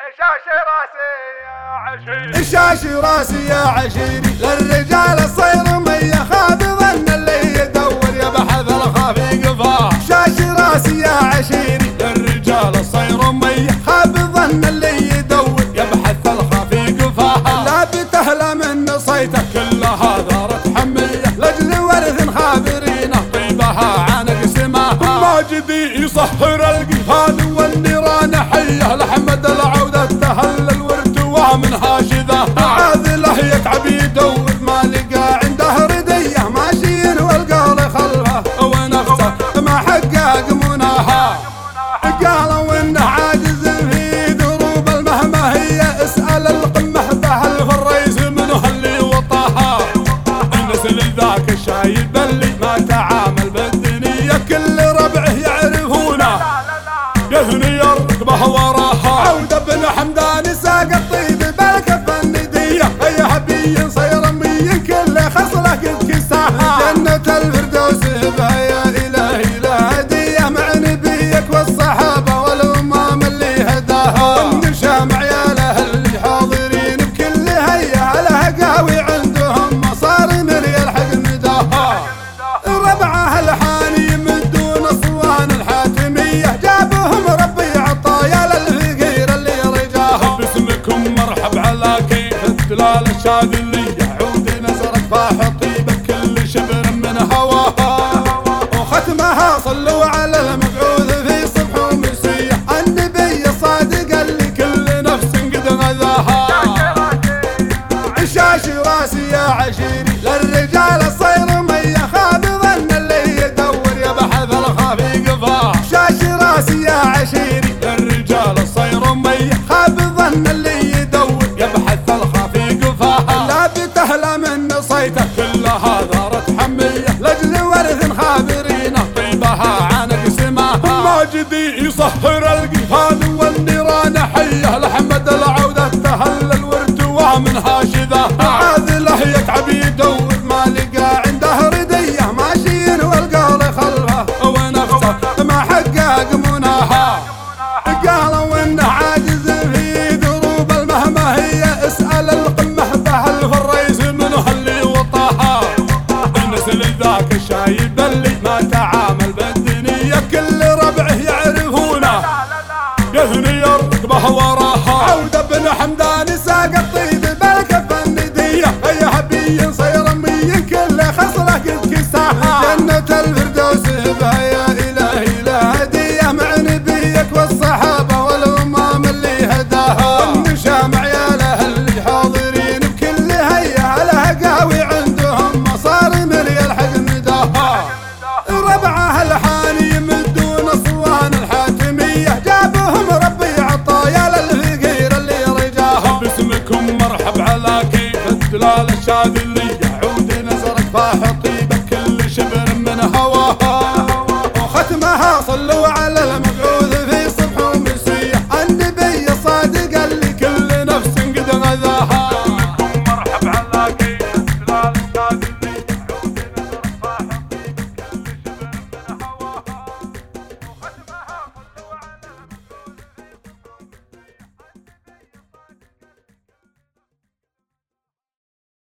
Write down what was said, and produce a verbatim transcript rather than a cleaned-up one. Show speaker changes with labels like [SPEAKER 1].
[SPEAKER 1] شاشي راسي يا عشيري للرجال الصير مية خاب ظن اللي يدور يبحث الخافي قفاه. شاشي راسي يا عشيري للرجال الصير مية خاب ظن اللي يدور يبحث الخافي قفاه. لا بتهلا من صيته كلها ثارت حمية لاجل ورث خابرين طيبها عن قسمها. ماجدي يصهر القفال والنيران حيه لحمد العودة تهلل وارتوى منها شذا. عاذله يتعب يدور ما لقى عنده رديه ماشيين والقول خلفه ونفسه ما حقق مناها. قالوا انه عاجز في دروب المهمه هي اسأل القمه به الفريس منه اللي وطاها. النسل ذاك الشايب اللي ما تعامل بالدنيا كل ربعه يعرفونه يثني الركبه وراها. عودة بن حمدان ساق الطيب بالكف النديه اي حبي صير مي كل خصله قد كساها. جنة الفردوس بها يا الهي لا هديه مع نبيك والصحابه والامام اللي هداها. والنشام عياله اللي حاضرين بكل هيئه له قهوي عندهم مصاري يلحق نداها. ربعه الحاني من دون صوان الحاتميه جابهم ربي عطايا للفقير اللي رجاها. باسمكم مرحب على كيف الدلال الشاذليه عود نزرت فاح طيبه كل شبر من هواها. وختمها صلوا على المبعوث في صبح ومسيه النبي الصادق اللي كل نفس قد غذاها. شاشي راسي يا عشيري للرجال الصير مية خاب ظن اللي يدور يبحث الخافي قفاه. شاشي راسي يا عشيري للرجال الصير مية خاب ظن اللي يدور يبحث الخافي قفاه. لا بتهلا من صيته كلها ثارت حمية لاجل ورث خابرين طيبها عن قسمها. ماجدي يصهر